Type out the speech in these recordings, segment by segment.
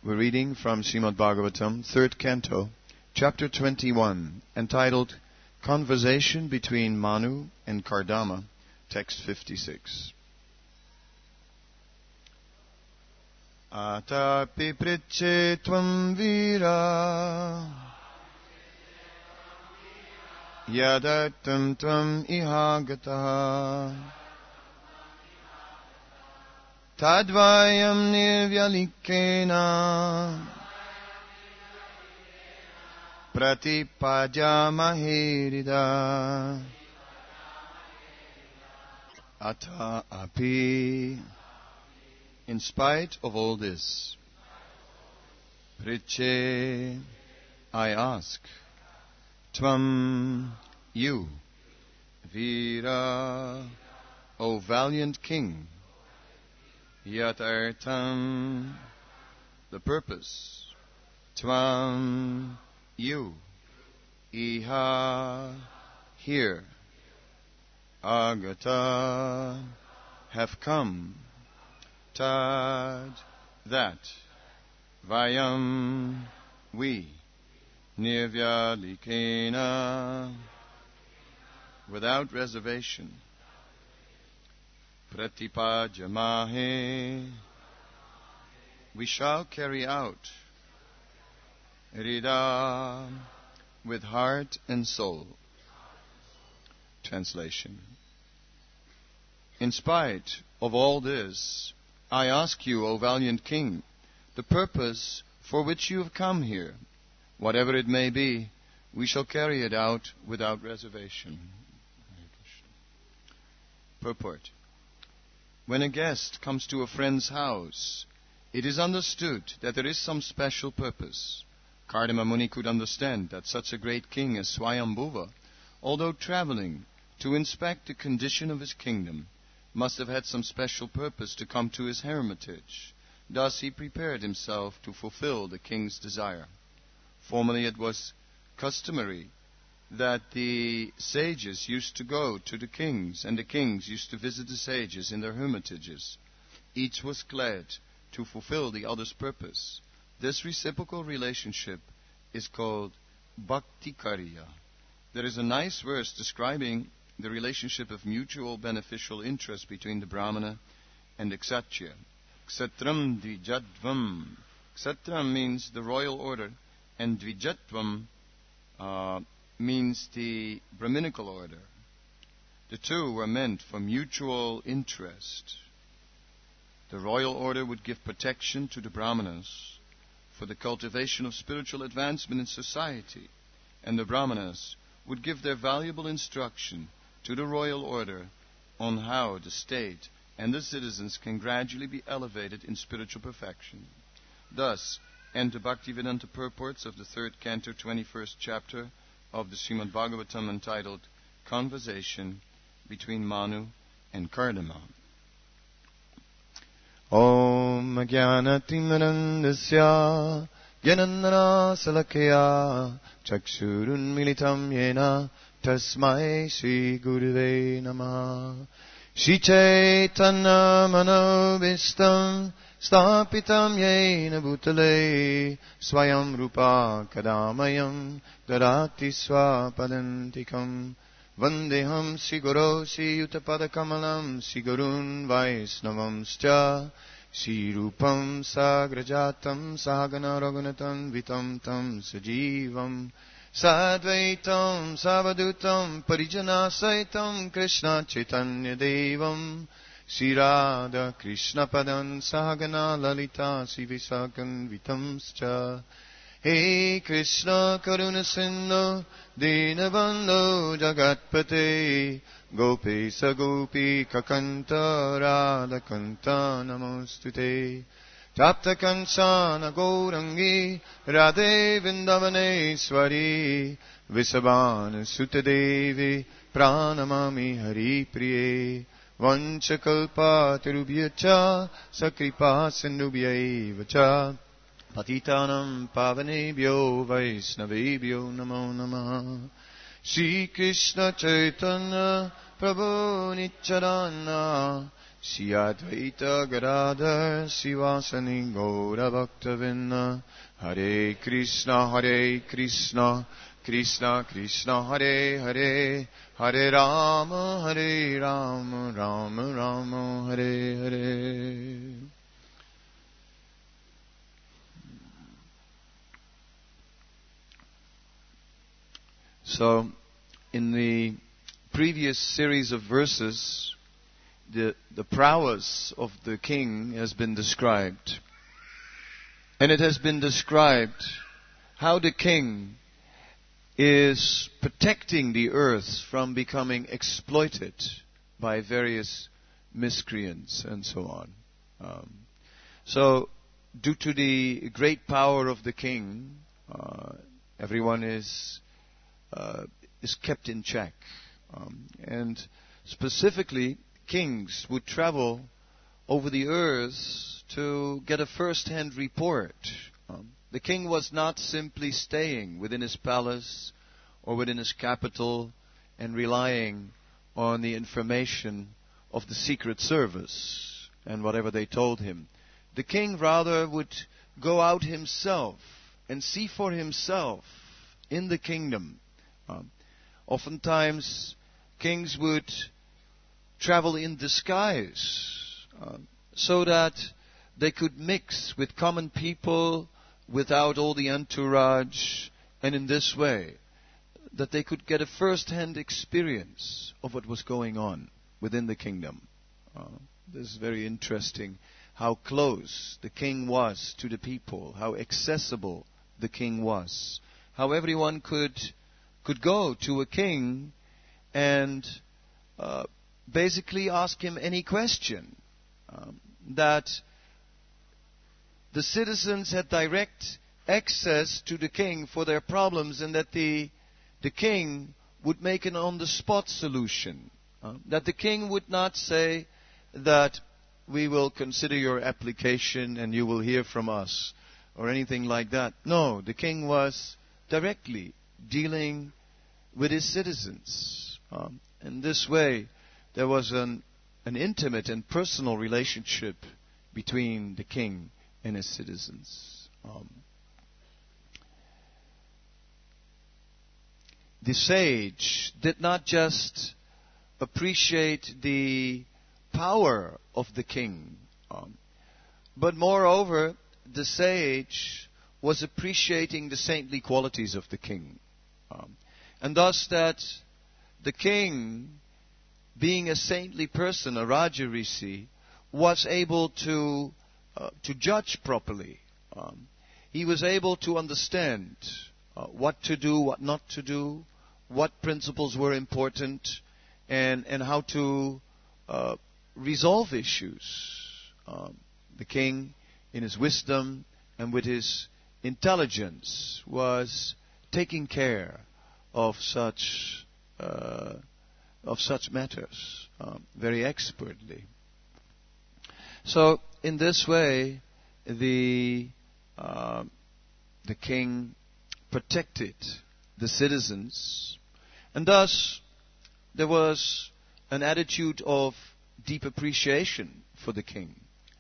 We're reading from Srimad Bhagavatam, 3rd Canto, Chapter 21, entitled Conversation between Manu and Kardama, text 56. Atapi pritche tvam vira yadartam tvam ihagataha Tadvayam nirvyalikena pratipadyamahirida Ata api. In spite of all this, Priche, I ask, Tvam, you, Vira, O valiant king, Yatartam, the purpose, Tvam, you, Iha, here, Agata, have come, Tad, that, Vayam, we, Nirvyalikena, without reservation, Pratipajamahe, we shall carry out, Rida, with heart and soul. Translation. In spite of all this, I ask you, O valiant king, the purpose for which you have come here. Whatever it may be, we shall carry it out without reservation. Purport. When a guest comes to a friend's house, it is understood that there is some special purpose. Kardama Muni could understand that such a great king as Swayambhuva, although traveling to inspect the condition of his kingdom, must have had some special purpose to come to his hermitage. Thus he prepared himself to fulfill the king's desire. Formerly it was customary that the sages used to go to the kings, and the kings used to visit the sages in their hermitages. Each was glad to fulfill the other's purpose. This reciprocal relationship is called Bhakti Karya. There is a nice verse describing the relationship of mutual beneficial interest between the Brahmana and the Kshatriya. Kshatram Dvijatvam. Kshatram means the royal order, and Dvijatvam means the Brahminical order. The two were meant for mutual interest. The royal order would give protection to the Brahmanas for the cultivation of spiritual advancement in society, and the Brahmanas would give their valuable instruction to the royal order on how the state and the citizens can gradually be elevated in spiritual perfection. Thus, enter Bhaktivedanta purports of the 3rd Canto, 21st chapter of the Srimad Bhagavatam, entitled Conversation between Manu and Kardama. Om Jnanatimranandasya Jnanandana Salakya Chakshurun Militam Yena Tasmai Shri Gurave Namaha. Shri Chaitanya Manobhistam Stapitam Yena Bhutale Swayam Rupa Kadamayam Darati Swapadantikam Vandeham Shri Guru Shri Yuttapada Kamalam Shri Gurun Vaisnavamscha Shri Rupam Sagrajatam Sahagana Raghunatam Vitam Tam Sajivam Sadvaitam Savadutam Parijana Saitam Krishna Chaitanya Devam Shri Radha Krishna Padan Sahagana Lalita Sivisakan Vitamscha. Hey Krishna Karuna Sindhu Dinabandhu Jagatpate Gopesa Gopi Kakanta Radha Kanta Namostute Tapta Kansana Gaurangi Radhe Vindavaneswari Visabhana Sutadevi Pranamami Hari Priye Vanchakalpa Tirubhyacha Sakripa Sindhubhyaivacha Patitanam Pavanebhyo Vaisnavebhyo Namo Namaha. Shri Krishna Chaitanya Prabhu Nityananda Sri Advaita Gadadhar Sivasani Gaura Bhaktavinda Hare Krishna Krishna Krishna Hare Hare Hare Rama Rama Rama Hare Hare. So, in the previous series of verses, the prowess of the king has been described. And it has been described how the king is protecting the earth from becoming exploited by various miscreants and so on. So, due to the great power of the king, everyone is kept in check. And specifically, kings would travel over the earth to get a first-hand report. The king was not simply staying within his palace or within his capital and relying on the information of the secret service and whatever they told him. The king rather would go out himself and see for himself in the kingdom. Oftentimes, kings would travel in disguise so that they could mix with common people without all the entourage, and in this way that they could get a first-hand experience of what was going on within the kingdom. This is very interesting, how close the king was to the people, how accessible the king was, how everyone could go to a king and basically ask him any question. That the citizens had direct access to the king for their problems, and that the king would make an on-the-spot solution. That the king would not say that we will consider your application and you will hear from us or anything like that. No, the king was directly dealing with his citizens. In this way, there was an intimate and personal relationship between the king and his citizens. The sage did not just appreciate the power of the king, but moreover, the sage was appreciating the saintly qualities of the king. And thus that the king, being a saintly person, a Raja Rishi, was able to judge properly. He was able to understand what to do, what not to do, what principles were important, and how to resolve issues. The king, in his wisdom and with his intelligence, was taking care of such matters very expertly. So, in this way, the king protected the citizens, and thus there was an attitude of deep appreciation for the king.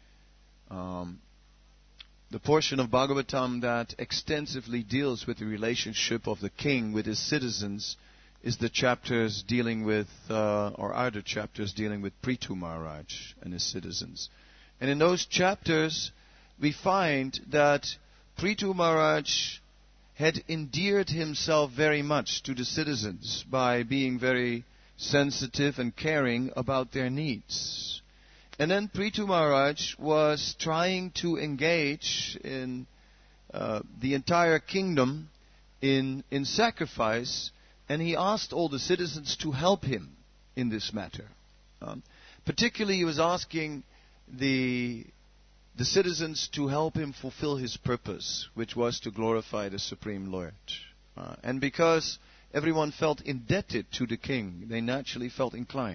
The portion of Bhagavatam that extensively deals with the relationship of the king with his citizens is the chapters dealing with, or are the chapters dealing with Prithu Maharaj and his citizens. And in those chapters, we find that Prithu Maharaj had endeared himself very much to the citizens by being very sensitive and caring about their needs. And then Prithu Maharaj was trying to engage in the entire kingdom in sacrifice, and he asked all the citizens to help him in this matter. Particularly, he was asking the citizens to help him fulfill his purpose, which was to glorify the Supreme Lord. And because everyone felt indebted to the king, they naturally felt inclined.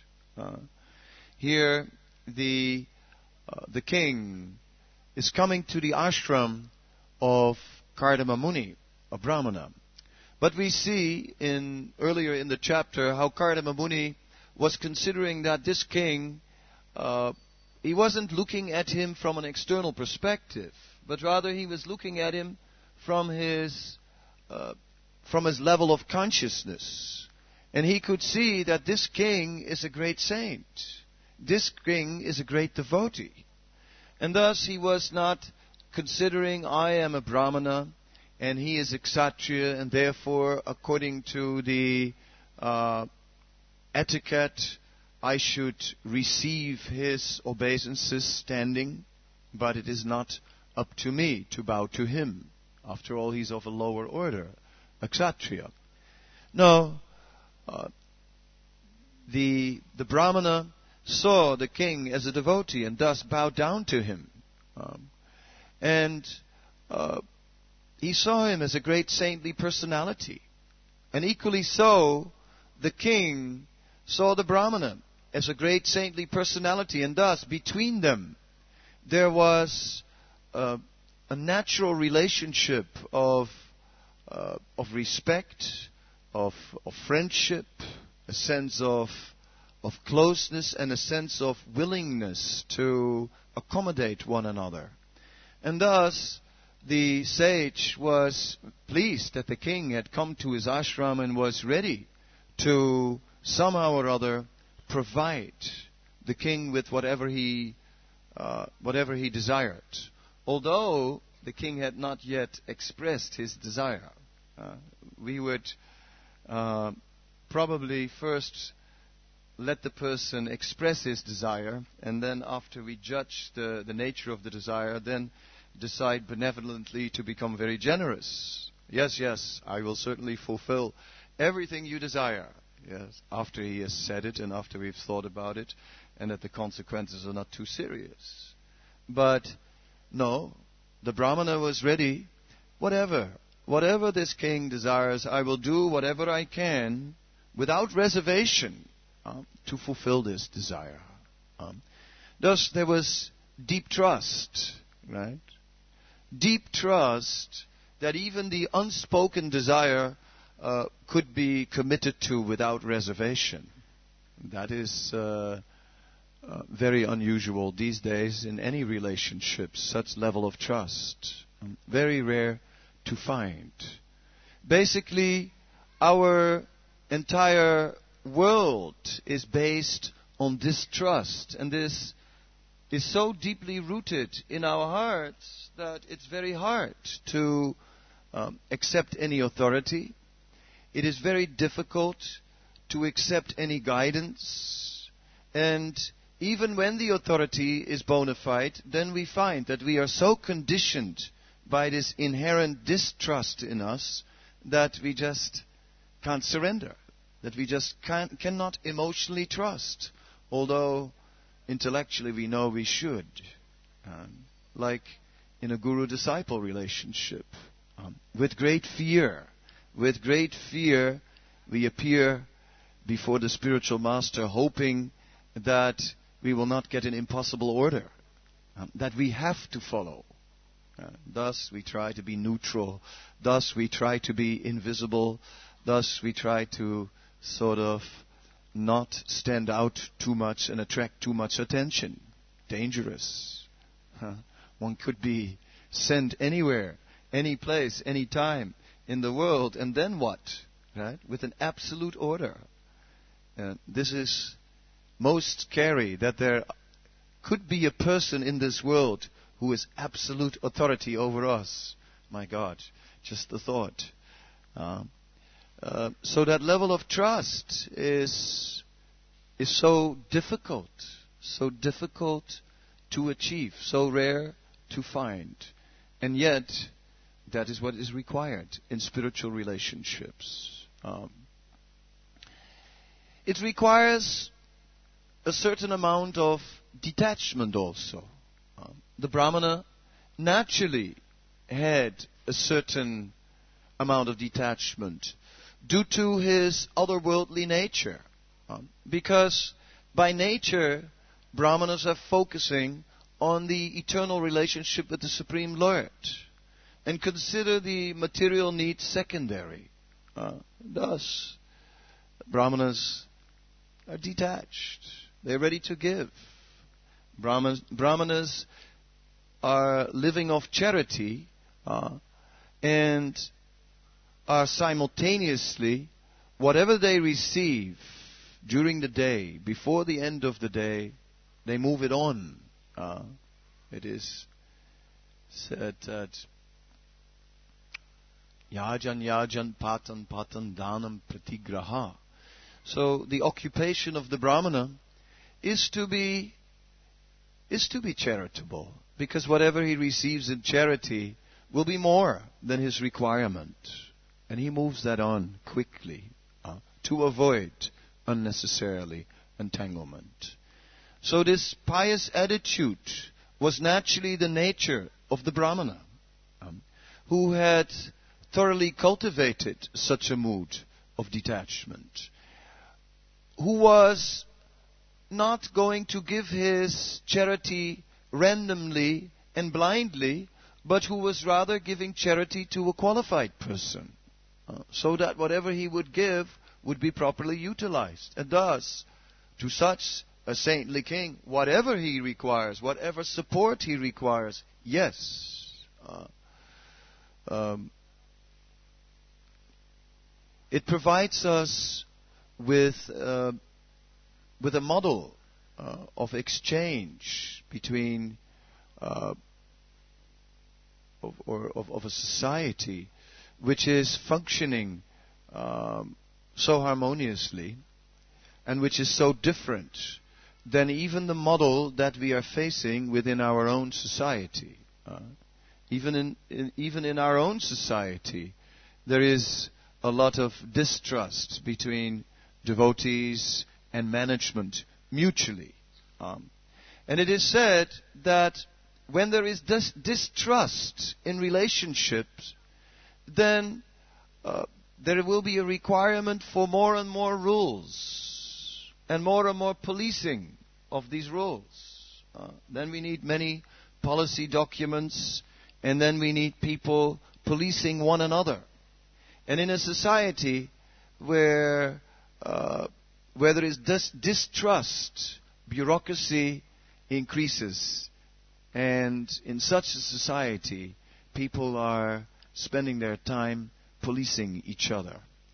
Here, the king is coming to the ashram of Kardama Muni, a Brahmana. But we see earlier in the chapter how Kardama Muni was considering that this king uh, he wasn't looking at him from an external perspective, but rather he was looking at him from his level of consciousness. And he could see that this king is a great saint. This king is a great devotee. And thus he was not considering, I am a Brahmana and he is a Kshatriya, and therefore according to the etiquette I should receive his obeisances standing, but it is not up to me to bow to him. After all, he's of a lower order, a Kshatriya. No, the Brahmana saw the king as a devotee and thus bowed down to him. He saw him as a great saintly personality. And equally so, the king saw the Brahmana as a great saintly personality, and thus between them there was a natural relationship of respect, of friendship, a sense of closeness, and a sense of willingness to accommodate one another. And thus the sage was pleased that the king had come to his ashram and was ready to somehow or other provide the king with whatever he desired, although the king had not yet expressed his desire. We would probably first let the person express his desire, and then after we judge the nature of the desire, then decide benevolently to become very generous. Yes, I will certainly fulfill everything you desire. Yes, after he has said it and after we've thought about it, and that the consequences are not too serious. But no, the Brahmana was ready. Whatever this king desires, I will do whatever I can without reservation to fulfill this desire. Thus there was deep trust, right? Deep trust that even the unspoken desire could be committed to without reservation. That is very unusual these days in any relationship, such level of trust. Very rare to find. Basically, our entire world is based on distrust, and this is so deeply rooted in our hearts that it's very hard to accept any authority. It is very difficult to accept any guidance, and even when the authority is bona fide, then we find that we are so conditioned by this inherent distrust in us that we just can't surrender, that we just cannot emotionally trust, although intellectually we know we should. Like in a guru-disciple relationship. With great fear, we appear before the spiritual master hoping that we will not get an impossible order that we have to follow. Thus we try to be neutral. Thus we try to be invisible. Thus we try to sort of not stand out too much and attract too much attention. Dangerous. One could be sent anywhere, any place, any time in the world, and then what? Right? With an absolute order. This is most scary, that there could be a person in this world who is absolute authority over us. My God, just the thought. So that level of trust is so difficult to achieve, so rare to find. And yet, that is what is required in spiritual relationships. It requires a certain amount of detachment also. The Brahmana naturally had a certain amount of detachment due to his otherworldly nature. Because by nature, Brahmanas are focusing on the eternal relationship with the Supreme Lord and consider the material needs secondary. Thus, Brahmanas are detached. They're ready to give. Brahmanas are living off charity and are simultaneously, whatever they receive during the day, before the end of the day, they move it on. It is said that yajan patan danam pratigraha. So the occupation of the Brahmana is to be charitable, because whatever he receives in charity will be more than his requirement, and he moves that on quickly to avoid unnecessarily entanglement. So this pious attitude was naturally the nature of the Brahmana, who had thoroughly cultivated such a mood of detachment, who was not going to give his charity randomly and blindly, but who was rather giving charity to a qualified person, so that whatever he would give would be properly utilized. And thus, to such a saintly king, whatever he requires, whatever support he requires, yes. It provides us with a model of exchange between of a society which is functioning so harmoniously and which is so different than even the model that we are facing within our own society. Even in our own society, there is a lot of distrust between devotees and management mutually. And it is said that when there is distrust in relationships, then there will be a requirement for more and more rules and more policing of these rules. Then we need many policy documents, and then we need people policing one another. And in a society where there is distrust, bureaucracy increases. And in such a society, people are spending their time policing each other.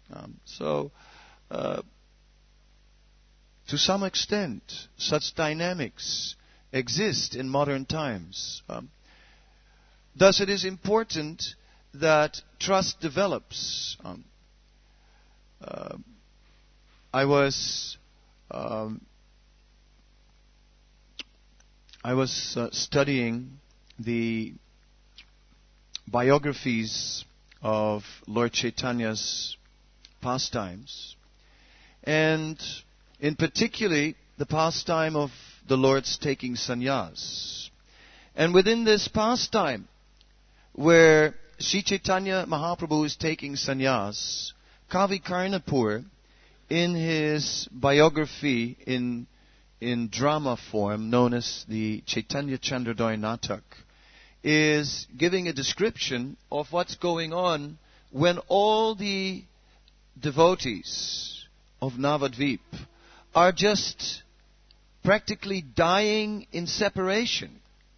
To some extent, such dynamics exist in modern times. Thus, it is important that trust develops. I was studying the biographies of Lord Chaitanya's pastimes, and in particular the pastime of the Lord's taking sannyas. And within this pastime, where Sri Chaitanya Mahaprabhu is taking sannyas, Kavi Karnapur, in his biography in drama form, known as the Chaitanya Chandradoy Natak, is giving a description of what's going on when all the devotees of Navadvip are just practically dying in separation.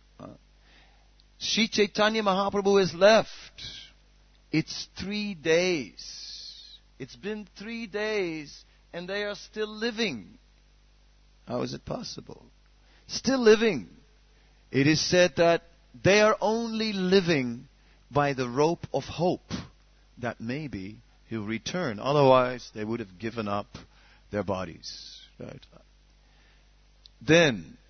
Sri Chaitanya Mahaprabhu is left. It's 3 days. It's been 3 days and they are still living. How is it possible? Still living. It is said that they are only living by the rope of hope that maybe he'll return. Otherwise, they would have given up their bodies. Right? Then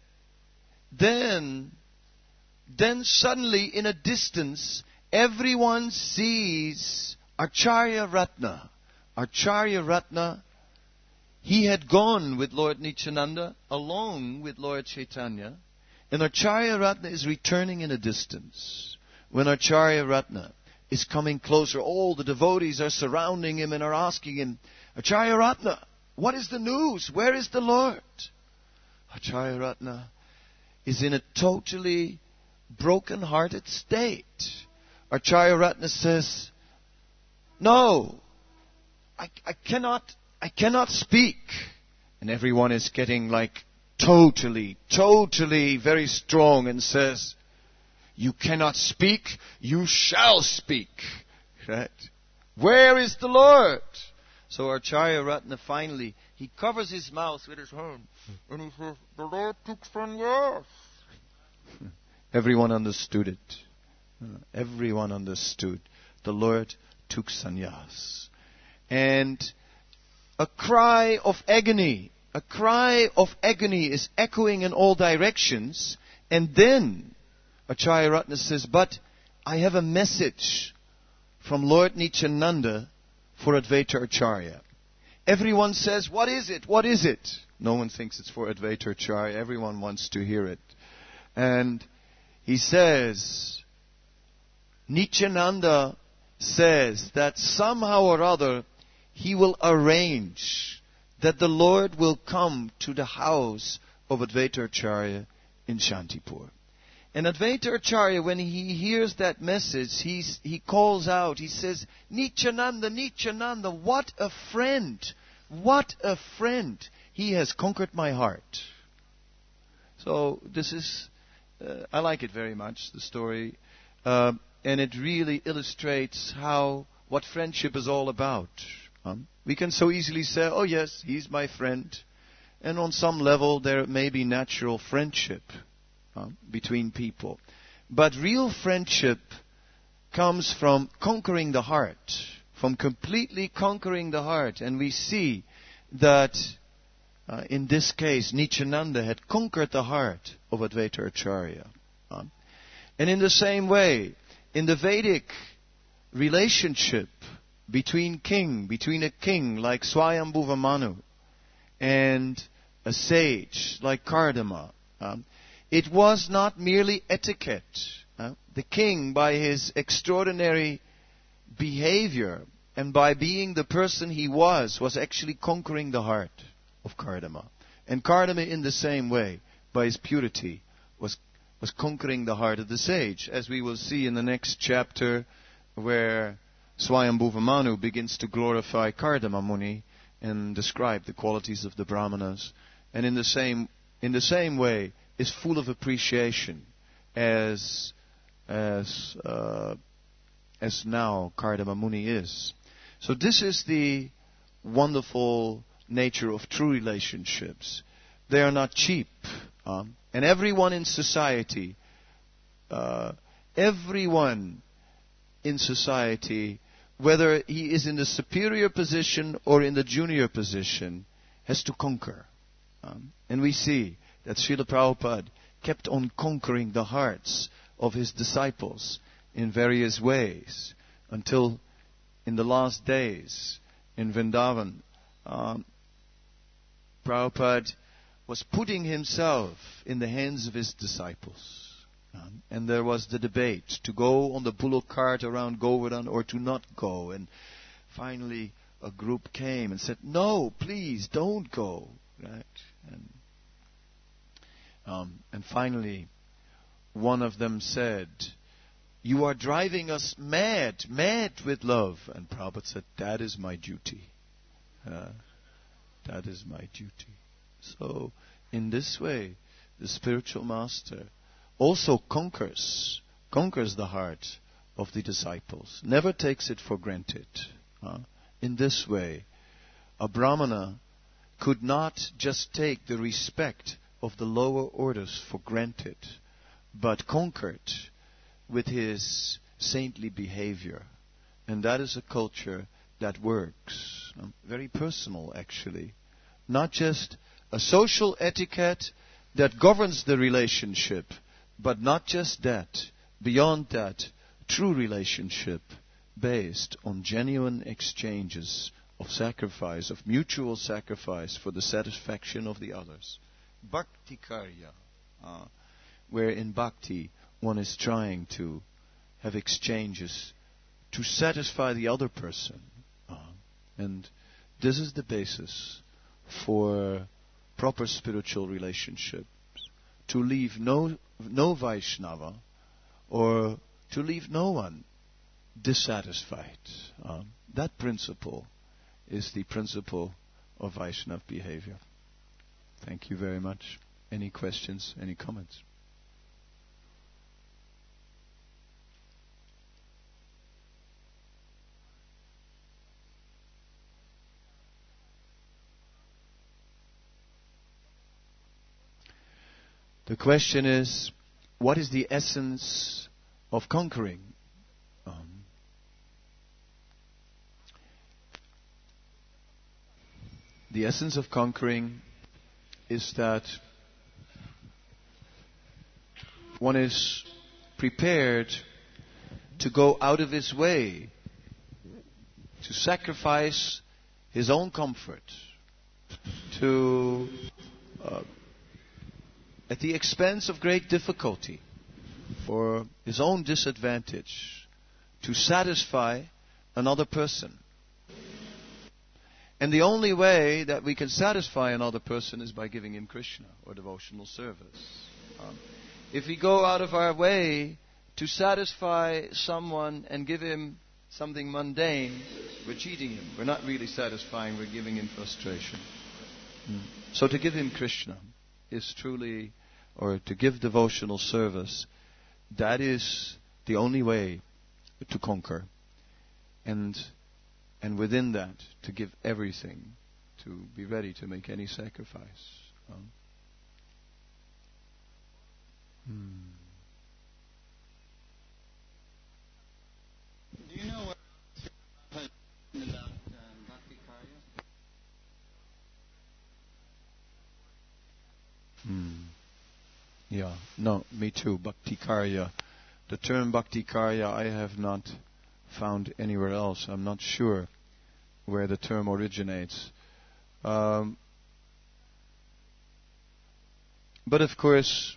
suddenly in a distance, everyone sees Acharya Ratna. Acharya Ratna, he had gone with Lord Nityananda along with Lord Chaitanya, and Acharya Ratna is returning in a distance. When Acharya Ratna is coming closer, all the devotees are surrounding him and are asking him, Acharya Ratna, what is the news? Where is the Lord? Acharya Ratna is in a totally broken-hearted state. Acharya Ratna says, no, I cannot speak. And everyone is getting like totally very strong and says, you cannot speak, you shall speak. Right? Where is the Lord? So Acharya Ratna finally, he covers his mouth with his hand and he says, the Lord took sannyas. Everyone understood it. Everyone understood. The Lord took sannyas. And a cry of agony is echoing in all directions. And then Acharya Ratna says, but I have a message from Lord Nityananda for Advaita Acharya. Everyone says, what is it? What is it? No one thinks it's for Advaita Acharya. Everyone wants to hear it. And he says, Nityananda says that somehow or other he will arrange that the Lord will come to the house of Advaita Acharya in Shantipur. And Advaita Acharya, when he hears that message, he calls out, he says, Nityananda, Nityananda, what a friend! What a friend! He has conquered my heart. So this is, I like it very much, the story. And it really illustrates what friendship is all about. We can so easily say, oh yes, he's my friend. And on some level there may be natural friendship between people. But real friendship comes from conquering the heart, from completely conquering the heart. And we see that in this case, Nityananda had conquered the heart of Advaita Acharya. And in the same way, in the Vedic relationship between a king like Swayambhuva Manu and a sage like Kardama, it was not merely etiquette. The king, by his extraordinary behavior and by being the person he was actually conquering the heart of Kardama. And Kardama, in the same way, by his purity, was conquering the heart of the sage, as we will see in the next chapter, where Swayambhuva Manu begins to glorify Kardama Muni and describe the qualities of the Brahmanas, and in the same way is full of appreciation as now Kardama Muni is. So this is the wonderful nature of true relationships. They are not cheap. And everyone in society, whether he is in the superior position or in the junior position, has to conquer. And we see that Srila Prabhupada kept on conquering the hearts of his disciples in various ways, until in the last days in Vrindavan, Prabhupada was putting himself in the hands of his disciples. And there was the debate to go on the bullock cart around Govardhan or to not go. And finally a group came and said, no, please don't go. Right? And finally one of them said, you are driving us mad with love. And Prabhupada said, that is my duty. That is my duty. So, in this way, the spiritual master also conquers the heart of the disciples, never takes it for granted. In this way, a Brahmana could not just take the respect of the lower orders for granted, but conquered with his saintly behavior. And that is a culture that works. Very personal, actually. Not just a social etiquette that governs the relationship, but not just that. Beyond that, true relationship based on genuine exchanges of sacrifice, of mutual sacrifice for the satisfaction of the others. Bhakti karya, where in bhakti one is trying to have exchanges to satisfy the other person. And this is the basis for proper spiritual relationships. To leave no Vaishnava or to leave no one dissatisfied. That principle is the principle of Vaishnava behavior. Thank you very much. Any questions, any comments? The question is, what is the essence of conquering? The essence of conquering is that one is prepared to go out of his way, to sacrifice his own comfort, to at the expense of great difficulty, for his own disadvantage, to satisfy another person. And the only way that we can satisfy another person is by giving him Krishna or devotional service. If we go out of our way to satisfy someone and give him something mundane, we're cheating him. We're not really satisfying, we're giving him frustration. So to give him Krishna is truly, or to give devotional service, that is the only way to conquer. And within that, to give everything, to be ready to make any sacrifice. Do you know what about Bhakti Karya? Yeah, no, me too. Bhakti Karya. The term Bhakti Karya I have not found anywhere else. I'm not sure where the term originates. But of course,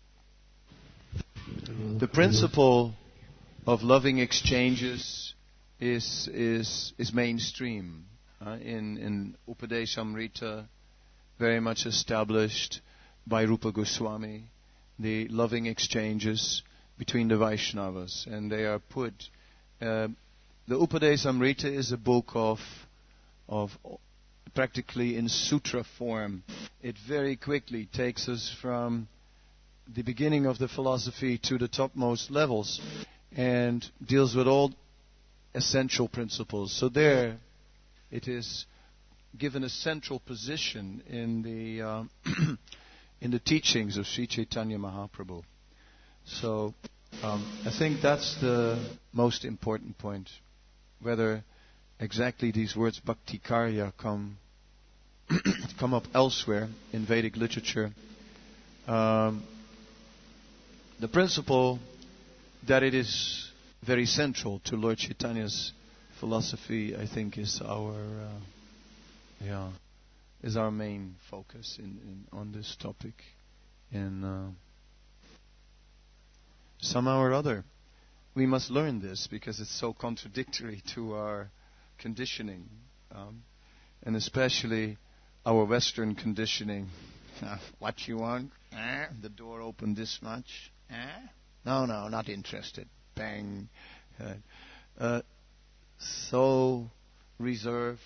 the principle of loving exchanges is mainstream. In Upadesamrita, very much established by Rupa Goswami, the loving exchanges between the Vaishnavas. And they are put... the Upadesamrita is a book of practically in sutra form. It very quickly takes us from the beginning of the philosophy to the topmost levels and deals with all essential principles. So there it is given a central position in the in the teachings of Sri Chaitanya Mahaprabhu. So I think that's the most important point. Whether exactly these words Bhakti Karya come up elsewhere in Vedic literature. The principle that it is very central to Lord Chaitanya's philosophy, I think, is our main focus on this topic. And somehow or other, we must learn this because it's so contradictory to our conditioning, and especially our Western conditioning. What you want? The door open this much? No, not interested. Bang. So reserved.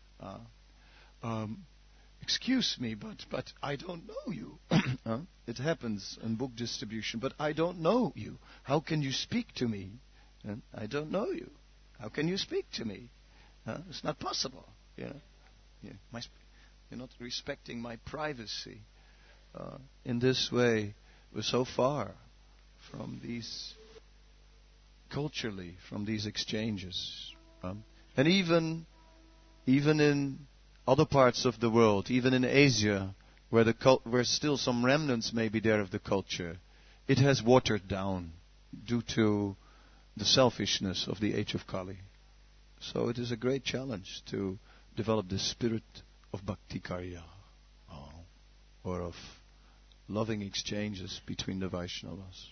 Excuse me, but I don't know you. It happens in book distribution, but I don't know you. How can you speak to me? I don't know you. How can you speak to me? It's not possible. You're not respecting my privacy. In this way, we're so far from these, culturally, from these exchanges. And even in other parts of the world, even in Asia, where still some remnants may be there of the culture, it has watered down due to the selfishness of the age of Kali. So it is a great challenge to develop the spirit of Bhakti Karya, or of loving exchanges between the Vaishnavas.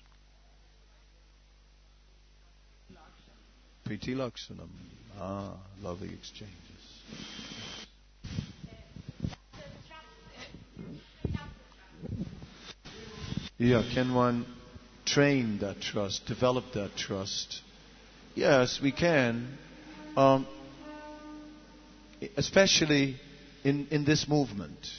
Priti Lakshanam. Loving exchanges. Yeah, can one train that trust, develop that trust? Yes, we can. Especially in this movement.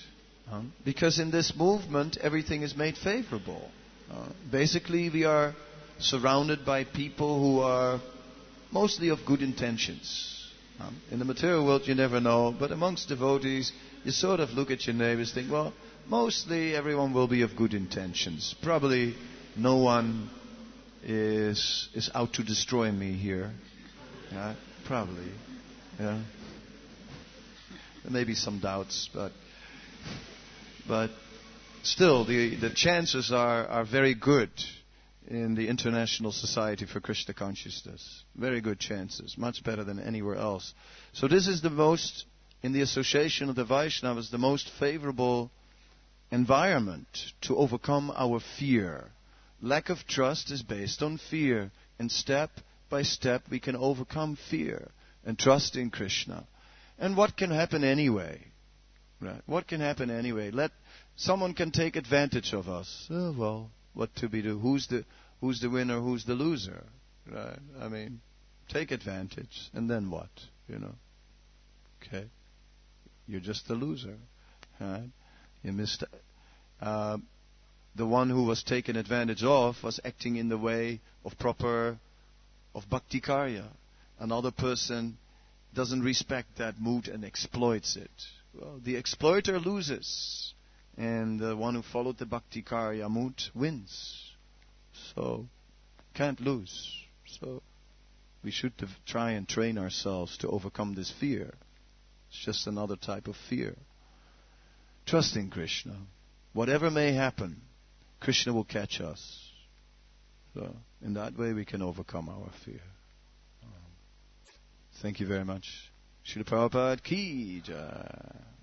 Because in this movement, everything is made favorable. Basically, we are surrounded by people who are mostly of good intentions. In the material world, you never know, but amongst devotees, you sort of look at your neighbors, think, well, mostly everyone will be of good intentions. Probably no one is out to destroy me here. Probably. Yeah. There may be some doubts, but still, the chances are very good in the International Society for Krishna Consciousness. Very good chances, much better than anywhere else. So this is the most, in the association of the Vaishnavas, the most favorable environment to overcome our fear. Lack of trust is based on fear, and step by step we can overcome fear and trust in Krishna. And what can happen anyway? Right? What can happen anyway? Someone can take advantage of us. Oh, well, what to be do? Who's the winner? Who's the loser? Right? I mean, take advantage, and then what? Okay, you're just the loser. Right? You missed. The one who was taken advantage of was acting in the way of bhakti karya. Another person doesn't respect that mood and exploits it. Well, the exploiter loses, and the one who followed the bhakti karya mood wins. So, can't lose. So, we should try and train ourselves to overcome this fear. It's just another type of fear. Trust in Krishna. Whatever may happen, Krishna will catch us. So, in that way we can overcome our fear. Thank you very much. Srila Prabhupada Ki Jai.